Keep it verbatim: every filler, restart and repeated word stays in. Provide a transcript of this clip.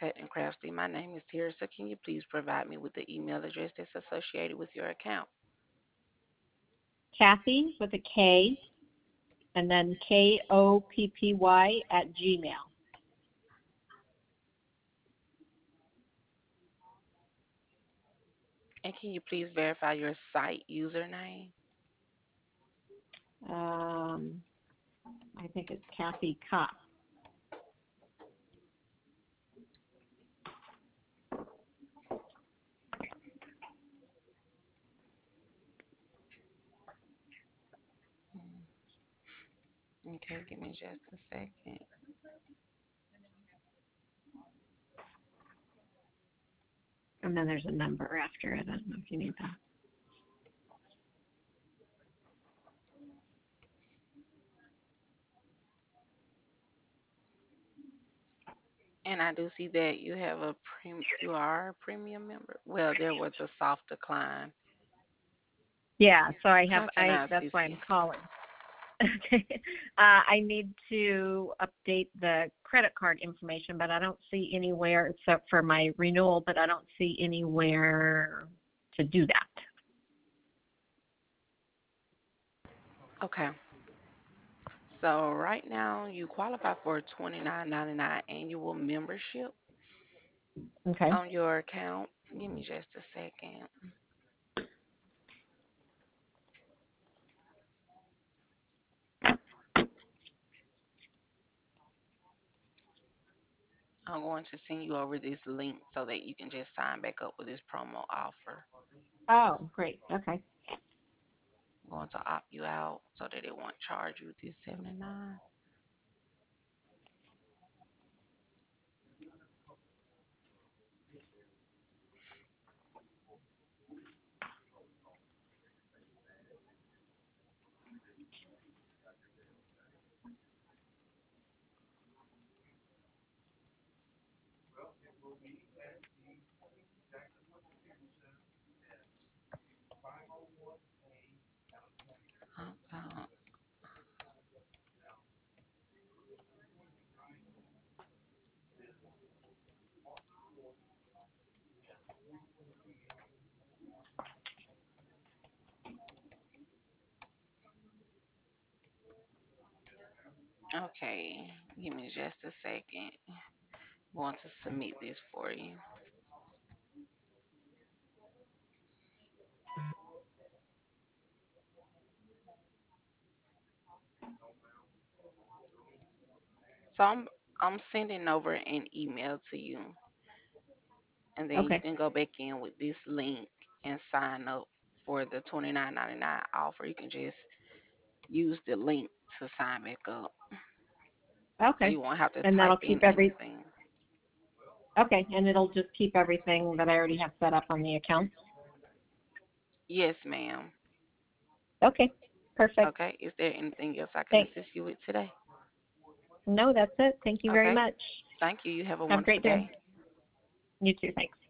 Contact and Craftsy. My name is Teresa. Can you please provide me with the email address that's associated with your account? Kathy with a K, and then K O P P Y at Gmail. And can you please verify your site username? Um, I think it's Kathy Kopp. Okay, give me just a second. And then there's a number after it. I don't know if you need that. And I do see that you have a prem you are a premium member. Well, there was a soft decline. Yeah, so I have How can I I that's assist why you? I'm calling. Okay. Uh, I need to update the credit card information, but I don't see anywhere except for my renewal, but I don't see anywhere to do that. Okay. So right now you qualify for a twenty-nine ninety-nine annual membership Okay. on your account. Give me just a second. I'm going to send you over this link so that you can just sign back up with this promo offer. Oh, great. Okay. I'm going to opt you out so that it won't charge you this seventy-nine. Uh, Okay, give me just a second. I'm going to submit this for you. So I'm I'm sending over an email to you, and then you Okay. can go back in with this link and sign up for the twenty-nine ninety-nine offer. You can just use the link to sign back up, so Okay. you won't have to And type that'll in keep every anything. okay, and it'll just keep everything that I already have set up on the account. Yes, ma'am. Okay. Perfect. Okay. Is there anything else I can Thanks. assist you with today? No, that's it. Thank you very Okay. much. Thank you. You have a Have a wonderful great day. day. You too. Thanks.